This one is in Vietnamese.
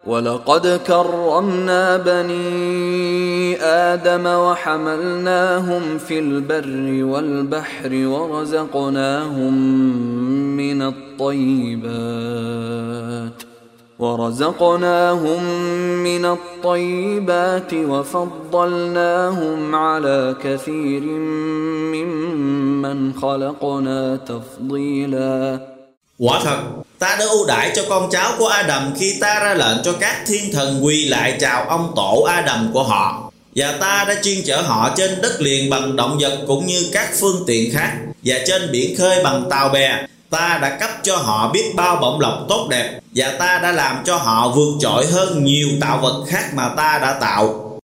وَلَقَدْ كَرَّمْنَا بَنِي آدَمَ وَحَمَلْنَاهُمْ فِي الْبَرِّ وَالْبَحْرِ ورزقناهم من الطيبات وفضلناهم على كثير ممن خلقنا تفضيلا. Quả thật, ta đã ưu đãi cho con cháu của Adam khi ta ra lệnh cho các thiên thần quỳ lại chào ông tổ Adam của họ. Và ta đã chuyên chở họ trên đất liền bằng động vật cũng như các phương tiện khác, và trên biển khơi bằng tàu bè. Ta đã cấp cho họ biết bao bổng lộc tốt đẹp, và ta đã làm cho họ vượt trội hơn nhiều tạo vật khác mà ta đã tạo.